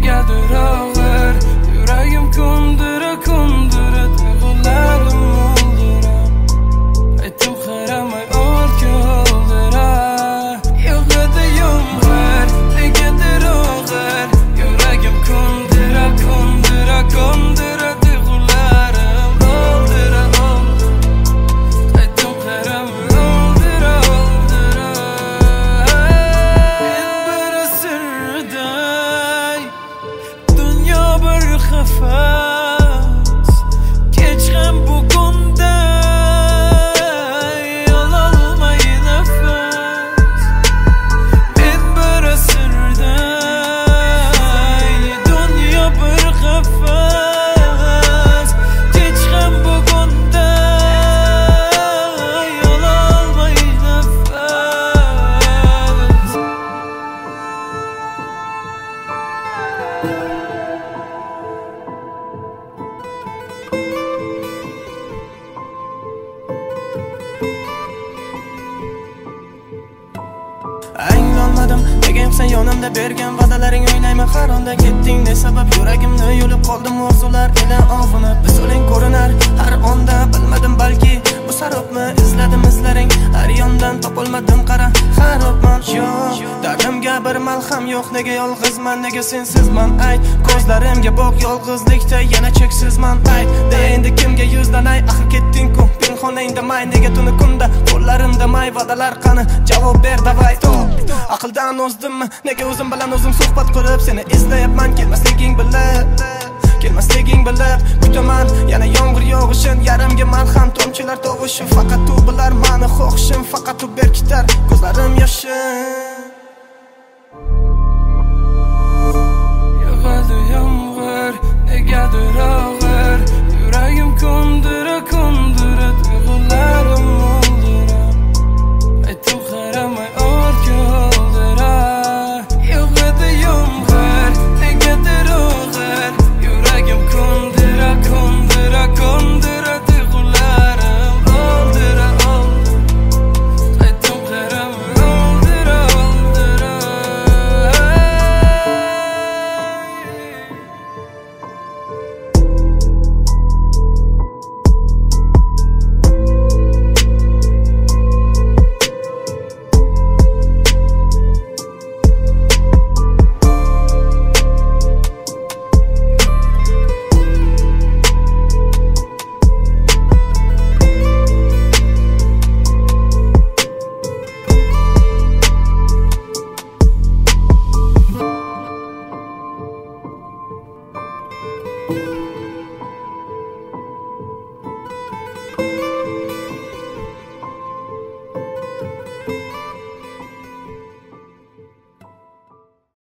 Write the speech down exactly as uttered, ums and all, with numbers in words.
negadir og'ir yuragim kundira kundira tuyg'ularim o'ldira aytib qaramay ortga oldira yo'q edi yomg'ir negadir og'ir yuragim kundira kundira kundira tuyg'ularim oldira oldira aytib qaramay oldira oldira bir sirday dunyo bir qafas kech ham bugunday ololmay nafas men bir sirday dunyo bir qafas kech ham bugunday ololmay nafas Anglolmadim nega sen yonimda bergan va'dalaring o'ynayman har onda ketding ne sabab yuragimni yo'lib qoldim orzular ila ovuni bisoling ko'rinar har onda bilmadim balki bu sarobmi izladim izlaring har yondan topolmadim qara xarobman yo'q dardimga bir malham yo'q nega yolg'izman nega sensizman ayt ko'zlarimga boq yolg'izlikda yana cheksizman ayt de endi kimga yuzlanay axir ketding-ku pinxonangda may nega tuni kunda qo'llarimda may va'dalar qani javob ber davay aqldan ozdimmi nega o'zim bilan o'zim suhbat qurib seni izlayapman kelmasliging bilib kelmasliging bilib kutaman yana yomg'ir yog'ishin yarimga malham tomchilar tovushi faqat u bilar mani xohishim faqat u berkitar ko'zlarim yoshim